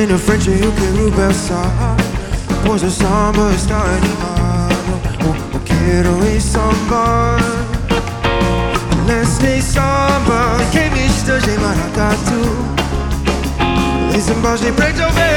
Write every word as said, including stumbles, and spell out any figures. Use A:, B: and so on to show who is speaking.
A: na frente eu quero pensar, pois o samba está animado. Eu quero ir samba, let's stay samba. Quem me esteja em maracatu, desembaixo em preto,